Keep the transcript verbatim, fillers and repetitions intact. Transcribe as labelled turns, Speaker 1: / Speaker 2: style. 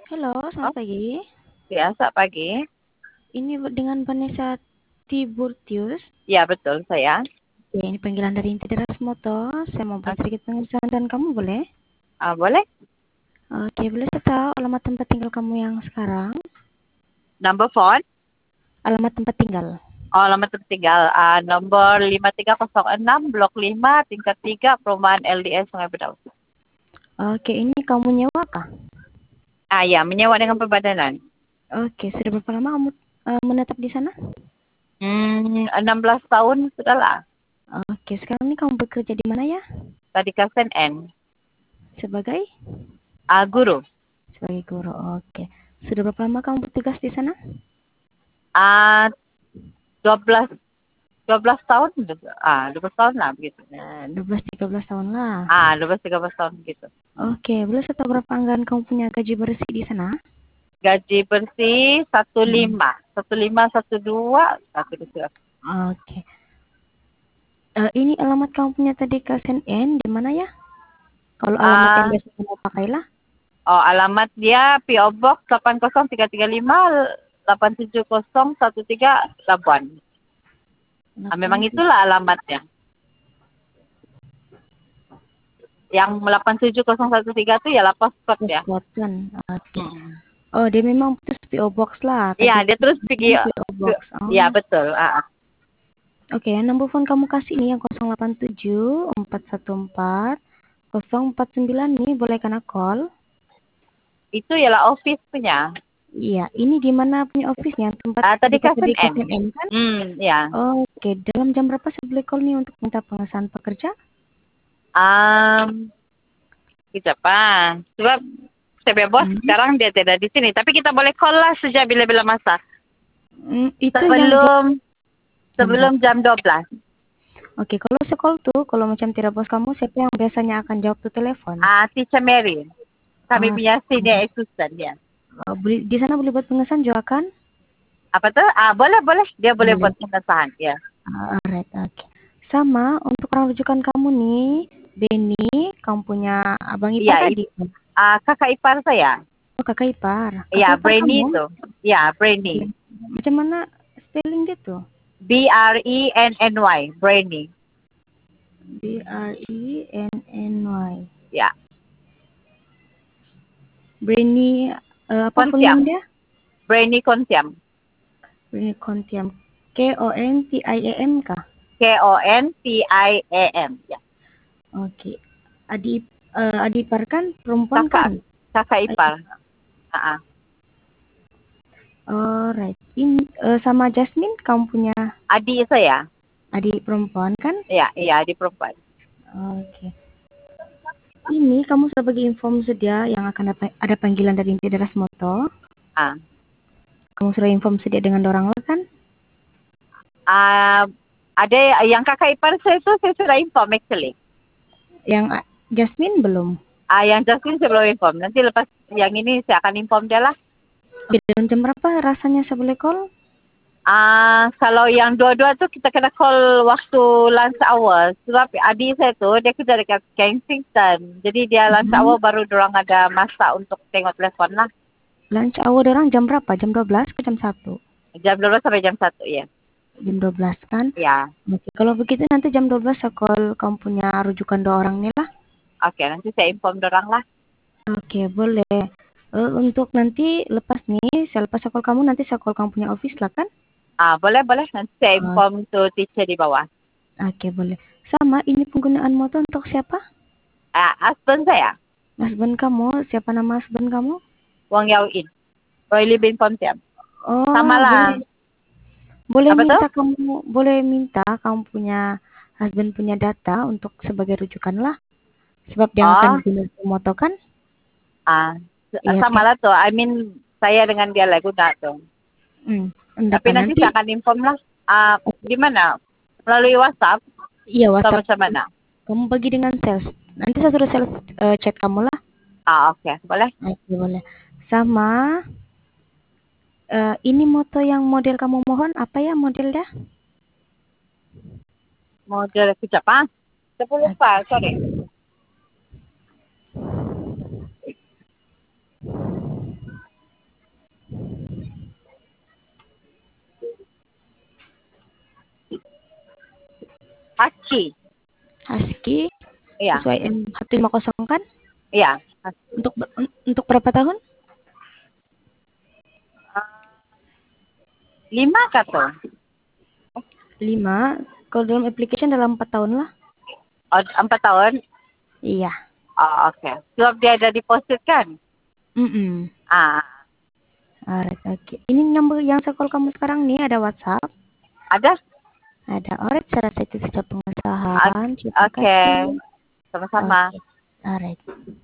Speaker 1: Halo,
Speaker 2: Oh,
Speaker 1: selamat pagi.
Speaker 2: biasa pagi.
Speaker 1: Ini dengan Vanessa Tiburtius.
Speaker 2: Ya, betul saya.
Speaker 1: Ya, ini panggilan dari Inti Deras Moto. Saya mau buat
Speaker 2: Oke,
Speaker 1: sedikit pengesahan dan kamu boleh?
Speaker 2: ah, boleh?
Speaker 1: Oke, boleh saya tahu alamat tempat tinggal kamu yang sekarang?
Speaker 2: Number phone?
Speaker 1: Alamat tempat tinggal.
Speaker 2: Oh, alamat tertinggal. Ah, nomor lima tiga kosong enam, Blok lima, tingkat tiga, Perumahan L D S Sungai Bedau.
Speaker 1: Oke, ini kamu nyewa kah?
Speaker 2: Ah, ya, menyewa dengan perbadanan.
Speaker 1: Oke, sudah berapa lama kamu eh, menetap di sana?
Speaker 2: Hmm, enam belas tahun sudah lah.
Speaker 1: Oke, sekarang ini kamu bekerja di mana ya?
Speaker 2: Tadi Kasen N.
Speaker 1: Sebagai?
Speaker 2: Ah, guru.
Speaker 1: Sebagai guru. Oke. Sudah berapa lama kamu bertugas di sana?
Speaker 2: Ah, dua belas, dua belas tahun. Ah, dua belas tahun lah begitu.
Speaker 1: Eh, dua belas tiga belas tahun lah.
Speaker 2: Ah, dua belas tiga belas tahun begitu.
Speaker 1: Oke, boleh saya tahu berapa anggaran kamu punya gaji bersih di sana?
Speaker 2: Gaji bersih satu
Speaker 1: Hmm.
Speaker 2: lima, satu lima satu dua, satu dua.
Speaker 1: Oke. Eh, ini alamat kamu punya tadi K S N di mana ya? Kalau alamat yang
Speaker 2: Ah,
Speaker 1: biasa kamu pakailah.
Speaker 2: oh, alamat dia P O Box delapan kosong tiga tiga lima delapan tujuh kosong satu tiga Labuan. Ah,
Speaker 1: delapan
Speaker 2: memang itulah alamatnya. Yang delapan tujuh kosong satu tiga itu ya lapas spot ya.
Speaker 1: Selatan. Oke.
Speaker 2: Hmm.
Speaker 1: Oh, dia memang putus P O Box lah.
Speaker 2: Iya,
Speaker 1: Tadi
Speaker 2: dia terus pergi.
Speaker 1: P O Box.
Speaker 2: Iya,
Speaker 1: Oh.
Speaker 2: betul. Ah, ah.
Speaker 1: Oke, nomor phone kamu kasih nih yang nol delapan tujuh empat satu empat nol empat sembilan nih, boleh kena call?
Speaker 2: Itu ialah office punya.
Speaker 1: Iya, ini di mana punya office-nya? Tempat
Speaker 2: Ah, tadi
Speaker 1: dekat
Speaker 2: Kasen
Speaker 1: tadi
Speaker 2: N.
Speaker 1: K S N kan?
Speaker 2: Hmm, ya.
Speaker 1: Oke, dalam jam berapa saya boleh call nih untuk minta pengesahan pekerja?
Speaker 2: Um, siapa? Sebab saya bos
Speaker 1: Hmm.
Speaker 2: sekarang dia tidak di sini. Tapi kita boleh call lah sejak bila-bila masa.
Speaker 1: Hmm, itu yang jam,
Speaker 2: Sebelum
Speaker 1: jam
Speaker 2: sebelum
Speaker 1: berapa?
Speaker 2: jam dua belas.
Speaker 1: Oke, kalau saya call tuh, kalau macam tidak bos kamu, siapa yang biasanya akan jawab tuh telepon?
Speaker 2: Ah, Teacher Mary. Kami
Speaker 1: Ah,
Speaker 2: punya senior assistant ya.
Speaker 1: uh, boleh, di sana boleh buat pengesahan juga kan?
Speaker 2: Apa tuh? Ah, boleh, boleh. Dia boleh
Speaker 1: Boleh.
Speaker 2: buat pengesahan, ya.
Speaker 1: Ah, alright, oke. Sama, untuk orang rujukan kamu nih, Benny, kamu punya abang ipar
Speaker 2: Iya,
Speaker 1: tadi.
Speaker 2: it- ah, kakak ipar saya.
Speaker 1: Oh, kakak ipar.
Speaker 2: Iya,
Speaker 1: Kakak ipar
Speaker 2: Brainy
Speaker 1: kamu?
Speaker 2: itu. Iya, Brainy.
Speaker 1: Macam mana spelling dia tuh?
Speaker 2: B R E N N Y, Brainy.
Speaker 1: B R E N N Y.
Speaker 2: Ya,
Speaker 1: Brainy, uh, apa full name
Speaker 2: Kontiam.
Speaker 1: dia?
Speaker 2: Brainy Kontiam.
Speaker 1: Brainy Kontiam. K O N T I A M kah?
Speaker 2: K O N T I A M. Ya.
Speaker 1: Oke. Adik eh, adik ipar kan perempuan
Speaker 2: Kakak,
Speaker 1: kan?
Speaker 2: kakak ipar.
Speaker 1: Adik.
Speaker 2: Ah, ah.
Speaker 1: Alright. Ini eh, sama Jasmine kamu punya
Speaker 2: Adik saya.
Speaker 1: adik perempuan kan?
Speaker 2: Iya, iya, adik perempuan.
Speaker 1: Oke. Ini kamu sebagai inform sedia yang akan ada, ada panggilan dari Inti Deras Moto.
Speaker 2: Ah.
Speaker 1: Kamu sudah inform sedia dengan orang lain kan?
Speaker 2: Ah, ada yang kakak ipar saya itu saya sudah inform actually.
Speaker 1: Yang ah, Jasmine belum.
Speaker 2: Ah, yang Justin saya belum inform. Nanti lepas yang ini saya akan inform dia lah.
Speaker 1: Oke, dalam jam berapa rasanya saya boleh call?
Speaker 2: Ah, kalau yang dua-dua tu kita kena call waktu lunch hour. Sebab adik saya tu dia kerja dekat Kensington. Jadi dia lunch
Speaker 1: Hmm.
Speaker 2: hour baru dorang ada masa untuk tengok telefon lah.
Speaker 1: Lunch hour orang jam berapa? Jam dua belas ke jam satu?
Speaker 2: Jam dua belas sampai jam satu ya.
Speaker 1: Jam dua belas kan?
Speaker 2: Ya.
Speaker 1: Oke, kalau begitu nanti jam dua belas saya call kamu punya rujukan dua orang nih lah.
Speaker 2: Oke, nanti saya inform dorang lah.
Speaker 1: Oke, boleh. Eh, untuk nanti lepas nih, saya lepas call kamu, nanti saya call kamu punya office lah kan?
Speaker 2: Ah, boleh boleh. Nanti saya
Speaker 1: Oh,
Speaker 2: inform tu teacher di bawah.
Speaker 1: oke, boleh. Sama, ini penggunaan motor untuk siapa?
Speaker 2: Ah, husband saya,
Speaker 1: Husband kamu, siapa nama husband kamu?
Speaker 2: Wang Yao In. Roy Bin Pontian. Sama
Speaker 1: Oh,
Speaker 2: lah.
Speaker 1: boleh. Boleh
Speaker 2: Apa tu?
Speaker 1: minta kamu, boleh minta kamu punya husband punya data untuk sebagai rujukan lah. Sebab dia
Speaker 2: Oh,
Speaker 1: akan gunakan motor kan?
Speaker 2: ah,
Speaker 1: Iya,
Speaker 2: sama
Speaker 1: kan?
Speaker 2: lah tu. I mean, saya dengan dia lah guna tu.
Speaker 1: Hmm, enggak
Speaker 2: Tapi
Speaker 1: kan
Speaker 2: nanti
Speaker 1: nanti?
Speaker 2: saya akan inform lah. Ah, di mana? Melalui WhatsApp
Speaker 1: Iya,
Speaker 2: atau
Speaker 1: WhatsApp.
Speaker 2: macam mana?
Speaker 1: Kamu bagi dengan sales. Nanti saya suruh sales eh, chat kamu lah.
Speaker 2: Ah, oke. Okay. Boleh?
Speaker 1: Oke, boleh. Sama, eh, ini moto yang model kamu mohon, apa ya modelnya?
Speaker 2: Model kejap ah. Saya pun lupa, sorry. Husky.
Speaker 1: Husky.
Speaker 2: Iya.
Speaker 1: Sesuai M satu lima nol kan?
Speaker 2: Iya.
Speaker 1: Untuk untuk berapa tahun?
Speaker 2: Lima kata.
Speaker 1: Lima. Kalau dalam application dalam empat tahun lah.
Speaker 2: Oh, empat tahun?
Speaker 1: Iya.
Speaker 2: Oh, oke. Okay. Sebab dia ada deposit kan?
Speaker 1: Mm -mm.
Speaker 2: Ah.
Speaker 1: Alright, oke. Okay. Ini nomor yang saya call kamu sekarang nih ada WhatsApp?
Speaker 2: Ada?
Speaker 1: Ada. Alright, saya rasa itu saja pengesahan.
Speaker 2: Oke. Okay. Sama-sama.
Speaker 1: Okay. Alright.